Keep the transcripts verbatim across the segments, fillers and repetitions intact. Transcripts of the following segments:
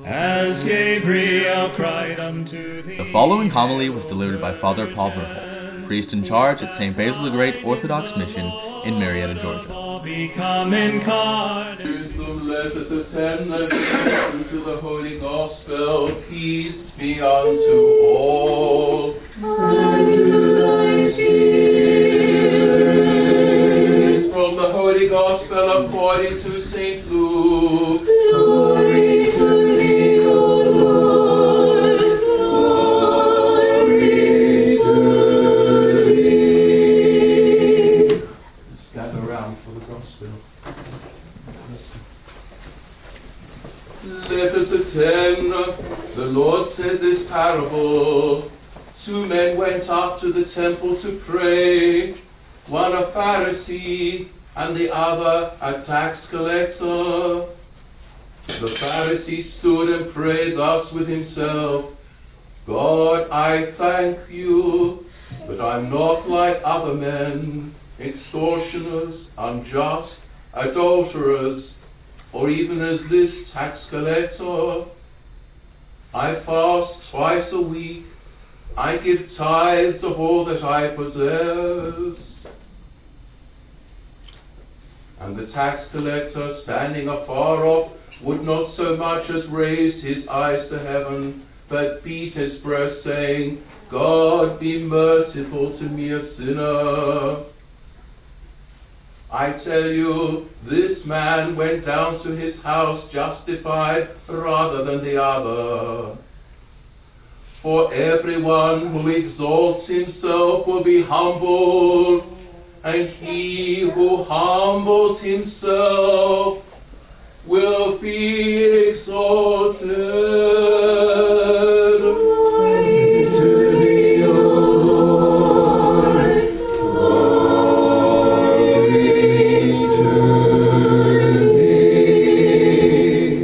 as Gabriel cried unto thee. The following homily was delivered by Father Paul Verholt, priest in charge at Saint Basil the Great Orthodox Mission in Marietta, Georgia. Become incarnate. Let us attend and to the Holy Gospel. Peace be unto all. And to thy spirit. From the Holy Gospel according to Saint Luke. Glory to thee, O Lord. Glory to thee. Let's gather round for the Gospel. Let us attend. The Lord said this parable. Two men went up to the temple to pray, one a Pharisee and the other a tax collector. The Pharisee stood and prayed thus with himself, God, I thank you that I'm not like other men, extortioners, unjust, adulterers, or even as this tax collector. I fast twice a week. I give tithes of all that I possess. And the tax collector, standing afar off, would not so much as raise his eyes to heaven, but beat his breast, saying, God, be merciful to me, a sinner. I tell you, this man went down to his house justified rather than the other. For everyone who exalts himself will be humbled, and he who humbles himself will be exalted. Glory to thee, O Lord. Glory to thee.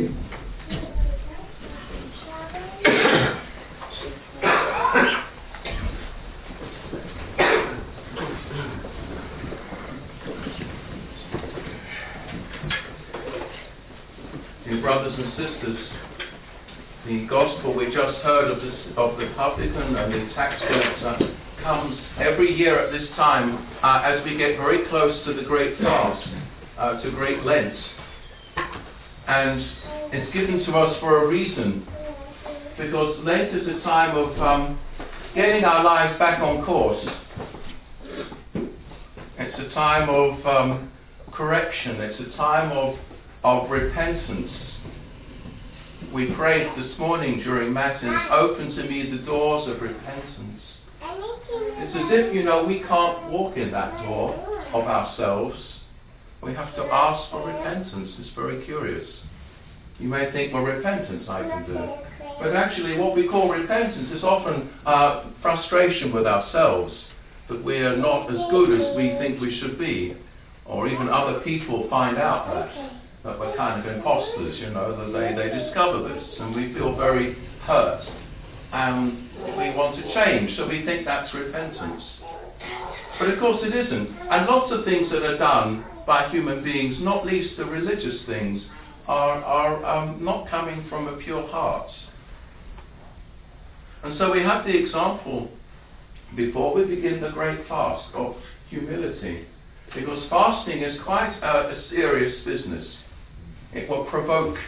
Dear brothers and sisters, the gospel we just heard of, this, of the publican and the tax collector comes every year at this time uh, as we get very close to the great fast, uh, to Great Lent. And it's given to us for a reason, because Lent is a time of um, getting our lives back on course. It's a time of um, correction. It's a time of of repentance. We prayed this morning during Matins, open to me the doors of repentance. It's as if, you know, we can't walk in that door of ourselves. We have to ask for repentance. It's very curious. You may think, well, repentance I can do. But actually what we call repentance is often uh, frustration with ourselves, that we are not as good as we think we should be, or even other people find out that. that we're kind of imposters, you know, that they, they discover this, and we feel very hurt, and we want to change, so we think that's repentance. But of course it isn't, and lots of things that are done by human beings, not least the religious things, are, are um, not coming from a pure heart. And so we have the example, before we begin the great fast, of humility, because fasting is quite a, a serious business. It will provoke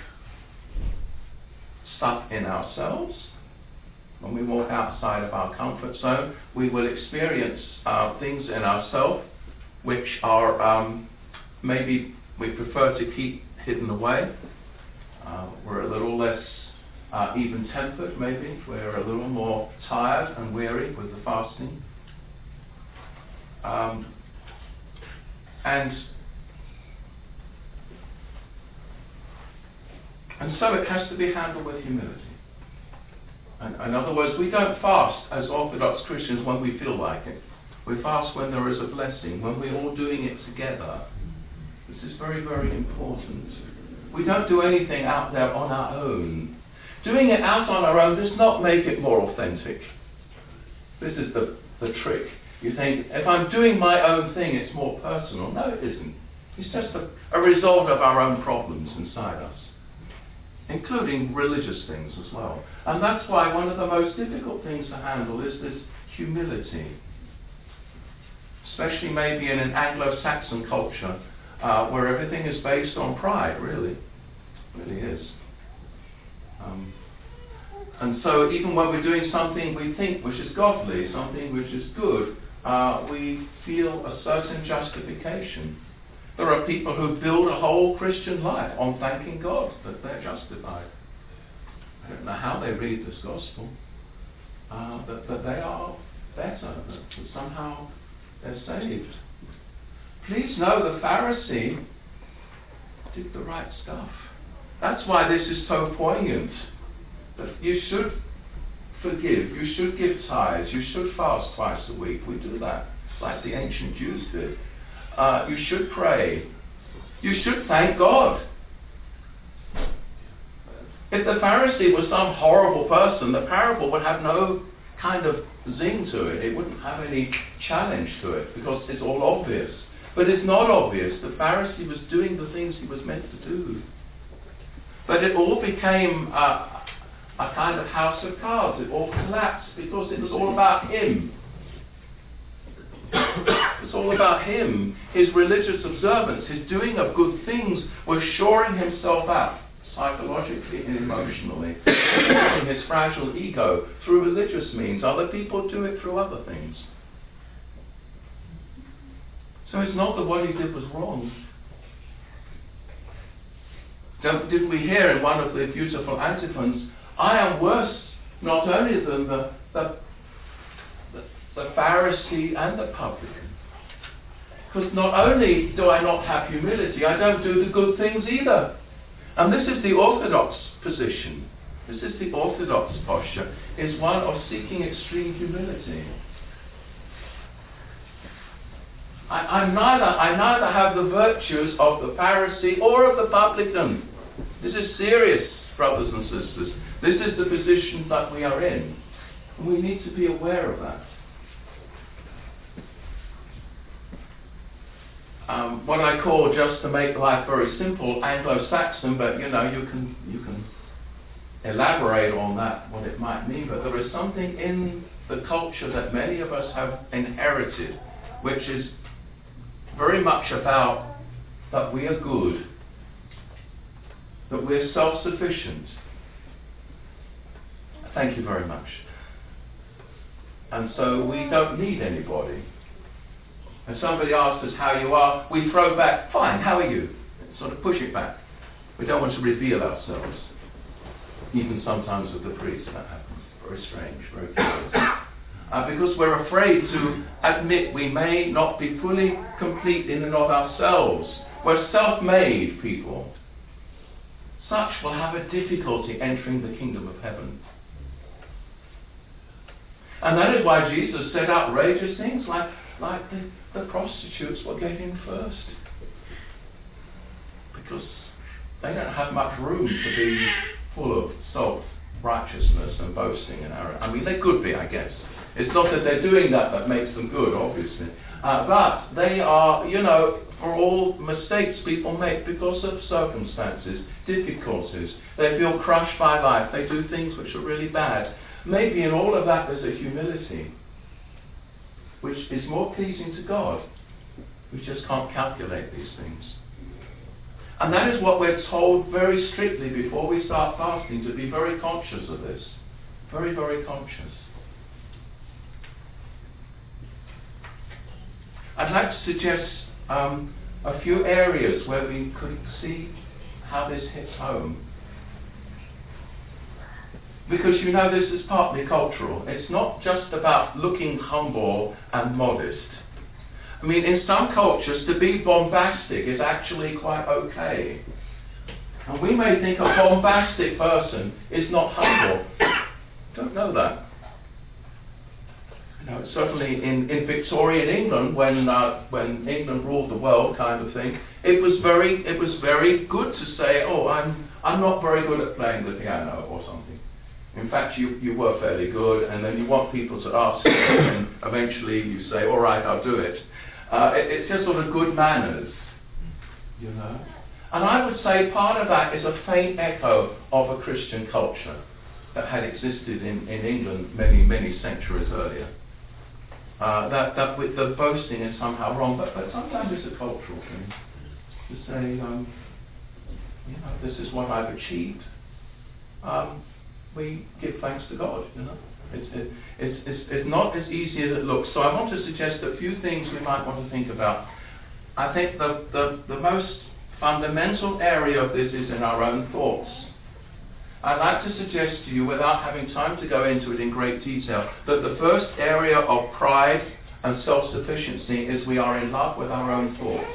stuff in ourselves. When we walk outside of our comfort zone, we will experience uh, things in ourselves which are um, maybe we prefer to keep hidden away. Uh, we're a little less uh, even-tempered, maybe. We're a little more tired and weary with the fasting. Um, and And so it has to be handled with humility. And, in other words, we don't fast as Orthodox Christians when we feel like it. We fast when there is a blessing, when we're all doing it together. This is very, very important. We don't do anything out there on our own. Doing it out on our own does not make it more authentic. This is the, the trick. You think, if I'm doing my own thing, it's more personal. No, it isn't. It's just a, a result of our own problems inside us. including religious things as well. And that's why one of the most difficult things to handle is this humility. Especially maybe in an Anglo-Saxon culture uh, where everything is based on pride, really. It really is. Um, and so even when we're doing something we think which is godly, something which is good, uh, we feel a certain justification. There are people who build a whole Christian life on thanking God that they're justified. I don't know how they read this gospel, uh, but, but they are better, that, that somehow they're saved. Please know the Pharisee did the right stuff. That's why this is so poignant. That you should forgive, you should give tithes, you should fast twice a week. We do that. It's like the ancient Jews did. Uh, you should pray. You should thank God. If the Pharisee was some horrible person, the parable would have no kind of zing to it. It wouldn't have any challenge to it because it's all obvious. But it's not obvious. The Pharisee was doing the things he was meant to do. But it all became a, a kind of house of cards. It all collapsed because it was all about him. It's all about him. His religious observance, his doing of good things was shoring himself up psychologically and emotionally, supporting his fragile ego through religious means. Other people do it through other things. So it's not that what he did was wrong. Don't, didn't we hear in one of the beautiful antiphons, I am worse not only than the, the, the, the Pharisee and the publican. Because not only do I not have humility, I don't do the good things either. And this is the orthodox position. This is the orthodox posture, is one of seeking extreme humility. I, I'm neither, I neither have the virtues of the Pharisee or of the publican. This is serious, brothers and sisters. This is the position that we are in. And we need to be aware of that. Um, what I call, just to make life very simple, Anglo-Saxon, but you know, you can you can elaborate on that, what it might mean. But there is something in the culture that many of us have inherited, which is very much about that we are good, that we're self-sufficient. Thank you very much. And so we don't need anybody. If somebody asks us how you are, we throw back, fine, how are you? Sort of push it back. We don't want to reveal ourselves. Even sometimes with the priest, that happens. Very strange, very curious. Uh, because we're afraid to admit we may not be fully complete in and of ourselves. We're self-made people. Such will have a difficulty entering the kingdom of heaven. And that is why Jesus said outrageous things like, like the, the prostitutes will get in first. Because they don't have much room to be full of self-righteousness and boasting and arrogance. I mean, they could be, I guess. It's not that they're doing that that makes them good, obviously. Uh, but they are, you know, for all mistakes people make because of circumstances, difficulties. They feel crushed by life. They do things which are really bad. Maybe in all of that there's a humility which is more pleasing to God. We just can't calculate these things. And that is what we're told very strictly before we start fasting, to be very conscious of this. Very, very conscious. I'd like to suggest um, a few areas where we could see how this hits home. Because you know this is partly cultural. It's not just about looking humble and modest. I mean, in some cultures, to be bombastic is actually quite okay. And we may think a bombastic person is not humble. Don't know that. You know, certainly in, in Victorian England, when uh, when England ruled the world, kind of thing, it was very it was very good to say, oh, I'm I'm not very good at playing the piano or something. In fact, you, you were fairly good, and then you want people to ask you, and eventually you say, all right, I'll do it. Uh, it. It's just sort of good manners, you know. And I would say part of that is a faint echo of a Christian culture that had existed in, in England many, many centuries earlier. Uh, that that with the boasting is somehow wrong, but, but sometimes it's a cultural thing to say, um, you know, this is what I've achieved. Um, we give thanks to God, you know. It's, it, it's, it's, it's not as easy as it looks. So I want to suggest a few things we might want to think about. I think the, the, the most fundamental area of this is in our own thoughts. I'd like to suggest to you, without having time to go into it in great detail, that the first area of pride and self-sufficiency is we are in love with our own thoughts.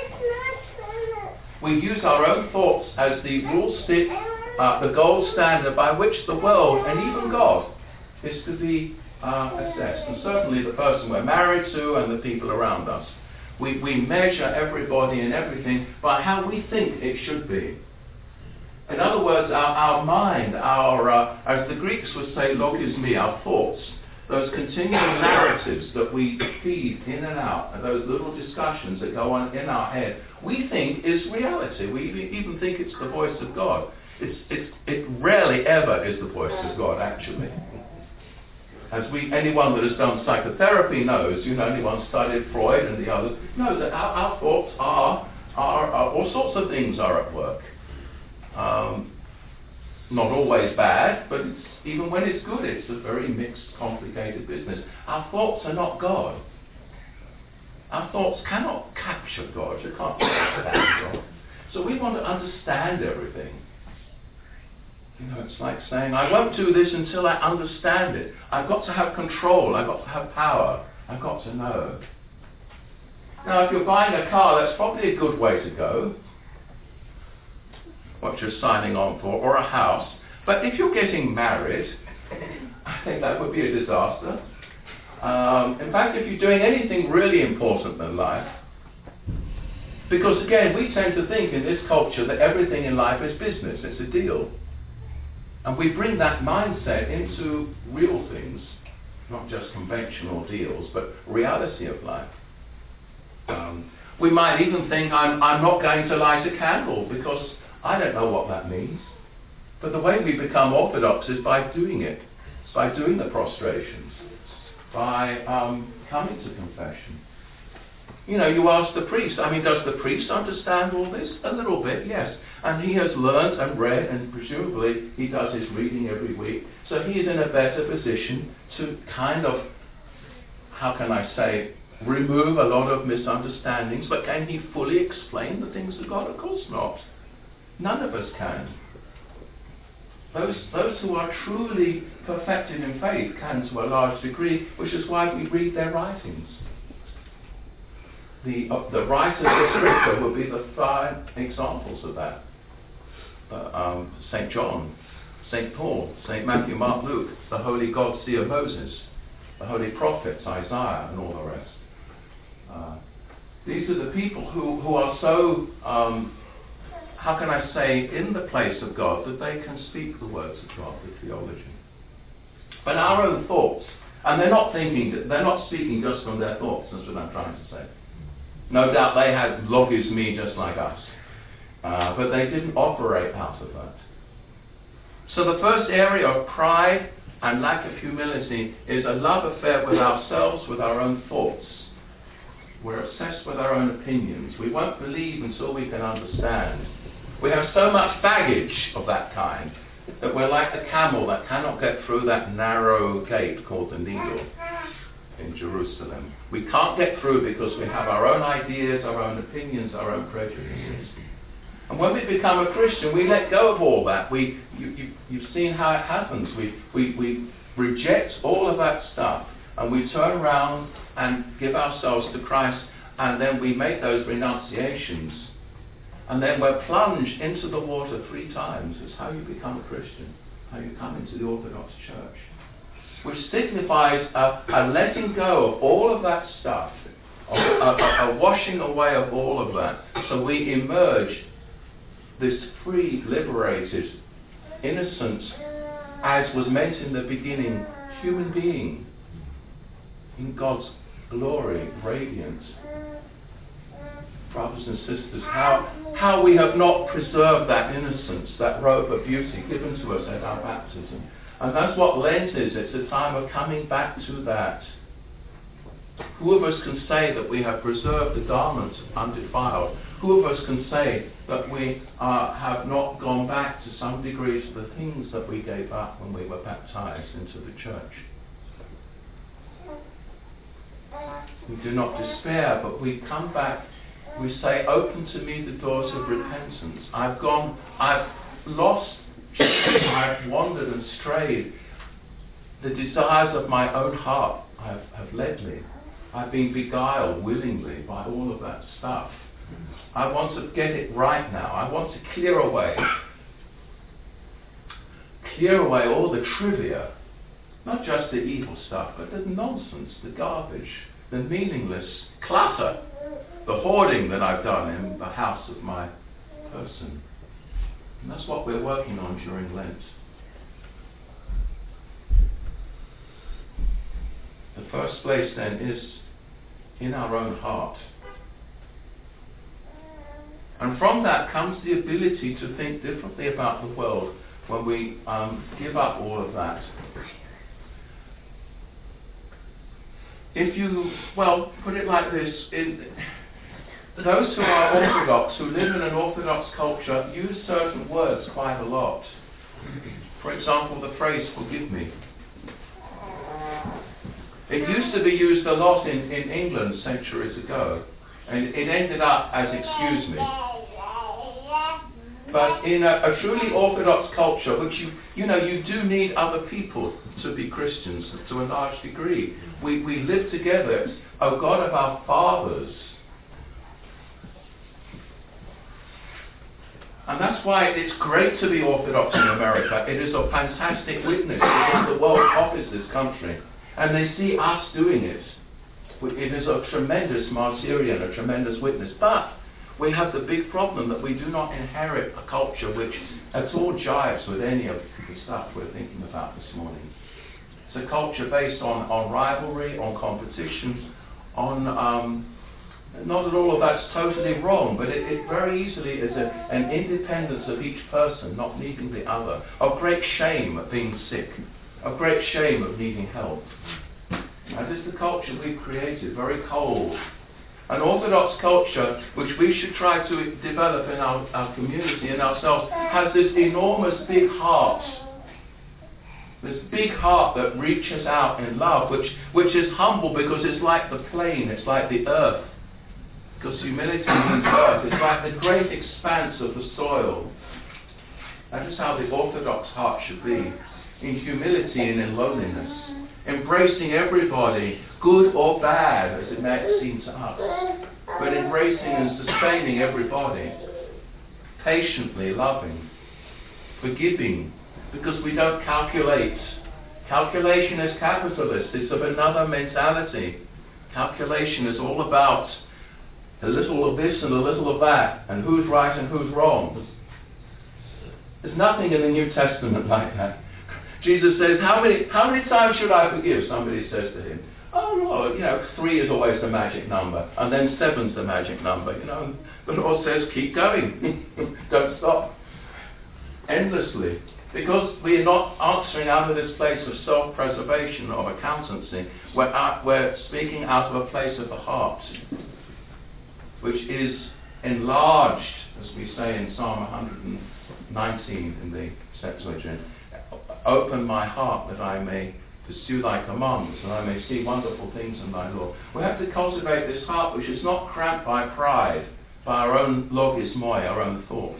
We use our own thoughts as the rule stick, uh, the gold standard by which the world and even God is to be uh, assessed. And certainly the person we're married to and the people around us. We, we measure everybody and everything by how we think it should be. In other words, our, our mind, our, uh, as the Greeks would say, logismi, our thoughts, those continual narratives that we feed in and out, and those little discussions that go on in our head, we think is reality. We even think it's the voice of God. It's, it's, it rarely ever is the voice of God, actually. As we, anyone that has done psychotherapy knows, you know, anyone studied Freud and the others, knows that our, our thoughts are, are, are, all sorts of things are at work. Um, not always bad, but it's, even when it's good, it's a very mixed, complicated business. Our thoughts are not God. Our thoughts cannot capture God. You can't understand God. So we want to understand everything. You know, it's like saying, I won't do this until I understand it. I've got to have control. I've got to have power. I've got to know. Now, if you're buying a car, that's probably a good way to go, what you're signing on for, or a house. But if you're getting married, I think that would be a disaster. Um, in fact, if you're doing anything really important in life, because again, we tend to think in this culture that everything in life is business, it's a deal. And we bring that mindset into real things, not just conventional deals, but reality of life. Um, we might even think, I'm, I'm not going to light a candle because I don't know what that means. But the way we become orthodox is by doing it. It's by doing the prostrations, by um, coming to confession. You know, you ask the priest, I mean, does the priest understand all this? A little bit, yes. And he has learned and read, and presumably he does his reading every week. So he is in a better position to kind of, how can I say, remove a lot of misunderstandings. But can he fully explain the things of God? Of course not. None of us can. Those, those who are truly perfected in faith can to a large degree, which is why we read their writings. The, uh, the writers of Scripture would be the five examples of that. Uh, um, Saint John, Saint Paul, Saint Matthew, Mark, Luke, the holy God seer Moses, the holy prophets, Isaiah, and all the rest. Uh, these are the people who, who are so, um, how can I say, in the place of God that they can speak the words of God with theology. But our own thoughts, and they're not thinking, they're not speaking just from their thoughts, that's what I'm trying to say. No doubt they had logismi just like us, uh, but they didn't operate out of that. So the first area of pride and lack of humility is a love affair with ourselves, with our own thoughts. We're obsessed with our own opinions. We won't believe until we can understand. We have so much baggage of that kind that we're like the camel that cannot get through that narrow gate called the Needle in Jerusalem. We can't get through because we have our own ideas, our own opinions, our own prejudices. And when we become a Christian, we let go of all that. We, you, you, you've seen how it happens. We, we, we reject all of that stuff, and we turn around and give ourselves to Christ, and then we make those renunciations. And then we're plunged into the water three times. It's how you become a Christian, how you come into the Orthodox Church. Which signifies a, a letting go of all of that stuff, a, a, a washing away of all of that. So we emerge this free, liberated, innocent, as was meant in the beginning, human being in God's glory, radiant. brothers and sisters, how, how we have not preserved that innocence, that robe of beauty given to us at our baptism. And that's what Lent is. It's a time of coming back to that. Who of us can say that we have preserved the garments undefiled? Who of us can say that we uh, have not gone back to some degree to the things that we gave up when we were baptized into the church? We do not despair, but we come back. We say, open to me the doors of repentance. I've gone, I've lost, I've wandered and strayed. The desires of my own heart have, have led me. I've been beguiled willingly by all of that stuff. I want to get it right now. I want to clear away, clear away all the trivia, not just the evil stuff, but the nonsense, the garbage, the meaningless clutter, the hoarding that I've done in the house of my person. And that's what we're working on during Lent. The first place then is in our own heart. And from that comes the ability to think differently about the world when we um, give up all of that. If you, well, put it like this, in, those who are Orthodox, who live in an Orthodox culture, use certain words quite a lot. For example, the phrase, forgive me. It used to be used a lot in, in England centuries ago, and it ended up as excuse me. But in a, a truly Orthodox culture, which you, you know, you do need other people to be Christians to a large degree. We, we live together. O God of our fathers. And that's why it's great to be Orthodox in America. It is a fantastic witness because the world offers this country. And they see us doing it. It is a tremendous martyrion, a tremendous witness. But we have the big problem that we do not inherit a culture which at all jives with any of the stuff we're thinking about this morning. It's a culture based on, on rivalry, on competition, on, um, not that all of that's totally wrong, but it, it very easily is a, an independence of each person, not needing the other, of great shame at being sick, of great shame of needing help. That is the culture we've created, very cold. An Orthodox culture, which we should try to develop in our, our community and ourselves, has this enormous big heart. This big heart that reaches out in love, which, which is humble because it's like the plain, it's like the earth. Because humility means earth. It's like the great expanse of the soil. That is how the Orthodox heart should be. In humility and in lowliness. Embracing everybody, good or bad, as it may seem to us, but embracing and sustaining everybody, patiently loving, forgiving, because we don't calculate. Calculation is capitalist. It's of another mentality. Calculation is all about a little of this and a little of that, and who's right and who's wrong. There's nothing in the New Testament like that. Jesus says, how many how many times should I forgive? Somebody says to him, oh, no, you know, three is always the magic number, and then seven's the magic number, you know. And the Lord says, keep going. Don't stop. Endlessly. Because we are not answering out of this place of self-preservation or accountancy. We're, out, we're speaking out of a place of the heart, which is enlarged, as we say in Psalm one hundred nineteen in the Septuagint. Open my heart that I may pursue thy commandments and I may see wonderful things in thy law. We have to cultivate this heart which is not cramped by pride, by our own logis moi, our own thoughts.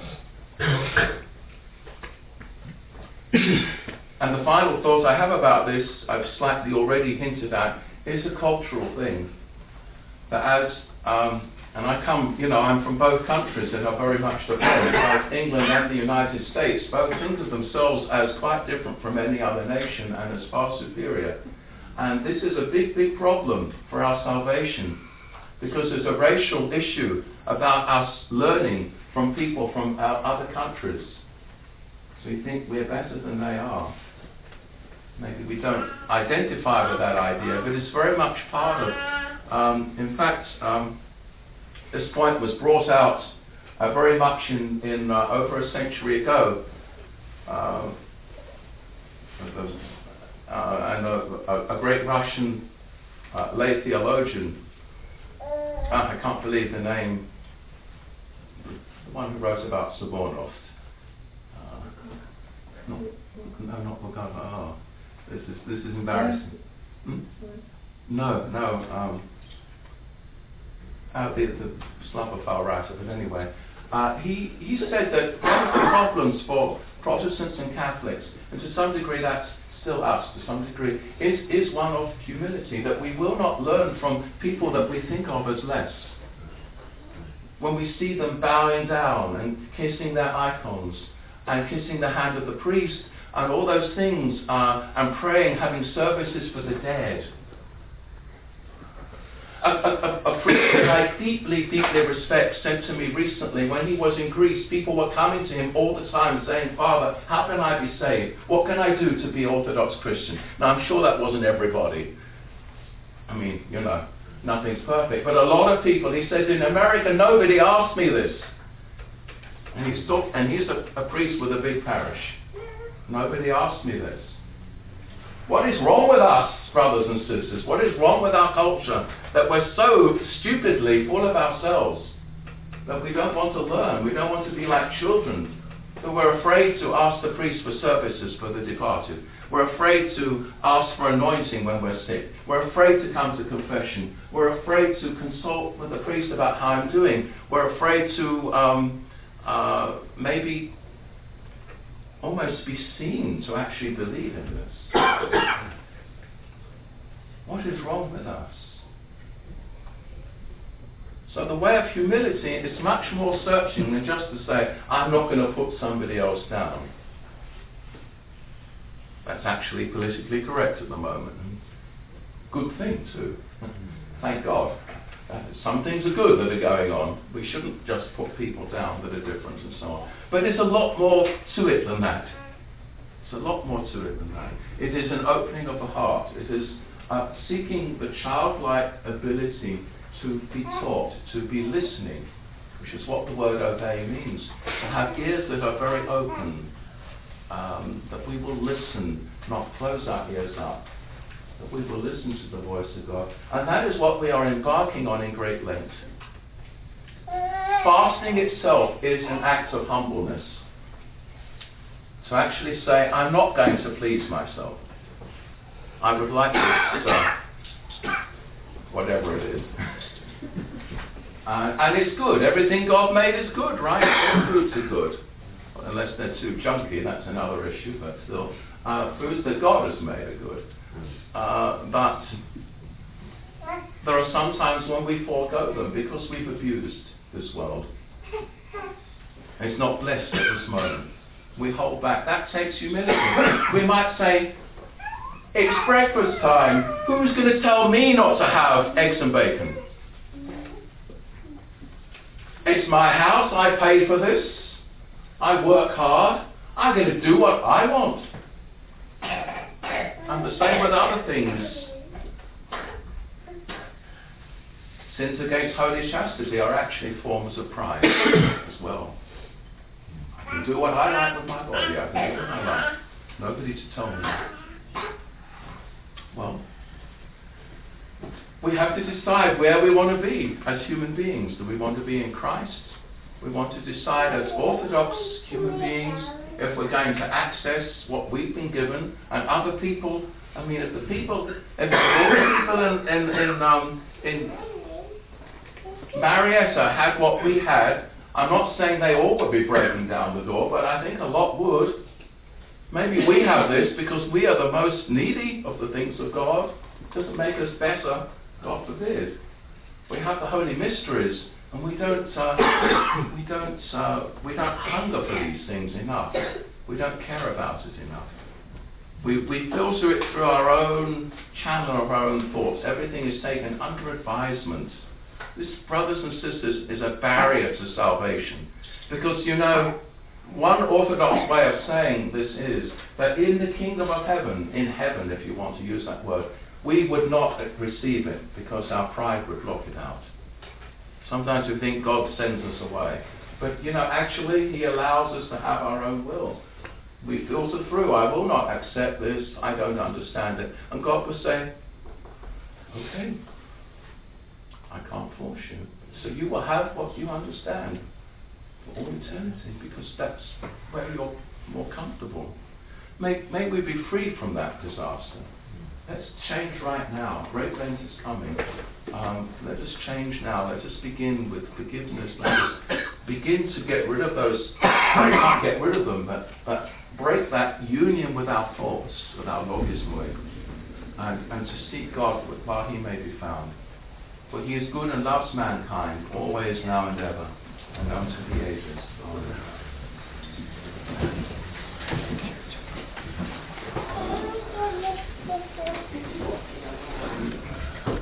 And the final thought I have about this, I've slightly already hinted at, is a cultural thing. That as, um, and I come, you know, I'm from both countries that are very much different, both England and the United States. Both think of themselves as quite different from any other nation and as far superior. And this is a big, big problem for our salvation, because there's a racial issue about us learning from people from our other countries. So we think we're better than they are. Maybe we don't identify with that idea, but it's very much part of, um, in fact, um, this point was brought out uh, very much in, in uh, over a century ago. Uh, uh, and a, a, a great Russian uh, lay theologian, uh, I can't believe the name, the one who wrote about Sobornov. Uh, no, no, not Bulgakov. Oh, this is this is embarrassing. Hmm? No, no. Um, uh, the, the Slavofil writer, but anyway, uh, he he said that one of the problems for Protestants and Catholics, and to some degree that's still us, to some degree, is is one of humility, that we will not learn from people that we think of as less. When we see them bowing down and kissing their icons and kissing the hand of the priest and all those things, uh, and praying, having services for the dead. A, a, a priest that I deeply, deeply respect said to me recently, when he was in Greece, people were coming to him all the time saying, "Father, how can I be saved? What can I do to be Orthodox Christian?" Now, I'm sure that wasn't everybody. I mean, you know, nothing's perfect. But a lot of people, he said, in America, nobody asked me this. And he's, talk, and he's a, a priest with a big parish. Nobody asked me this. What is wrong with us, brothers and sisters? What is wrong with our culture? That we're so stupidly full of ourselves that we don't want to learn. We don't want to be like children. That we're afraid to ask the priest for services for the departed. We're afraid to ask for anointing when we're sick. We're afraid to come to confession. We're afraid to consult with the priest about how I'm doing. We're afraid to um, uh, maybe almost be seen to actually believe in this. What is wrong with us? So the way of humility is much more searching than just to say, I'm not going to put somebody else down. That's actually politically correct at the moment. Good thing too. Thank God. Uh, some things are good that are going on. We shouldn't just put people down that are different and so on. But there's a lot more to it than that. It's a lot more to it than that. It is an opening of the heart. It is uh, seeking the childlike ability to be taught, to be listening, which is what the word obey means. To have ears that are very open, um, that we will listen, not close our ears up, that we will listen to the voice of God. And that is what we are embarking on in Great Lent. Fasting itself is an act of humbleness. To actually say, I'm not going to please myself. I would like this, uh, whatever it is. uh, and it's good. Everything God made is good, right? All foods are good. Unless they're too junky, that's another issue, but still. Uh, foods that God has made are good. Uh, but there are some times when we forego them because we've abused this world. It's not blessed at this moment. We hold back. That takes humility. We might say, it's breakfast time. Who's going to tell me not to have eggs and bacon? It's my house. I paid for this. I work hard. I'm going to do what I want. And the same with other things. Sins against holy chastity are actually forms of pride as well. I can do what I like with my body. I can do what I like. Nobody to tell me. Well, we have to decide where we want to be as human beings. Do we want to be in Christ? We want to decide as Orthodox human beings if we're going to access what we've been given, and other people. I mean, if the people, if all the people in in in, um, in Marietta had what we had, I'm not saying they all would be breaking down the door, but I think a lot would. Maybe we have this because we are the most needy of the things of God. It doesn't make us better, God forbid. We have the holy mysteries, and we don't, uh, we don't, uh, we don't hunger for these things enough. We don't care about it enough. We we filter it through our own channel of our own thoughts. Everything is taken under advisement. This, brothers and sisters, is a barrier to salvation. Because, you know, one orthodox way of saying this is that in the kingdom of heaven, in heaven if you want to use that word, we would not receive it because our pride would block it out. Sometimes we think God sends us away. But, you know, actually He allows us to have our own will. We filter through. I will not accept this. I don't understand it. And God will say, okay, I can't force you. So you will have what you understand for all eternity, because that's where you're more comfortable. May, may we be free from that disaster. Let's change right now. Great Lent is coming. Um, let us change now. Let us begin with forgiveness. Let us begin to get rid of those. I can't get rid of them, but, but break that union with our thoughts, with our logismoi, and, and to seek God while He may be found. For He is good and loves mankind, always, now and ever, and unto the ages. Amen.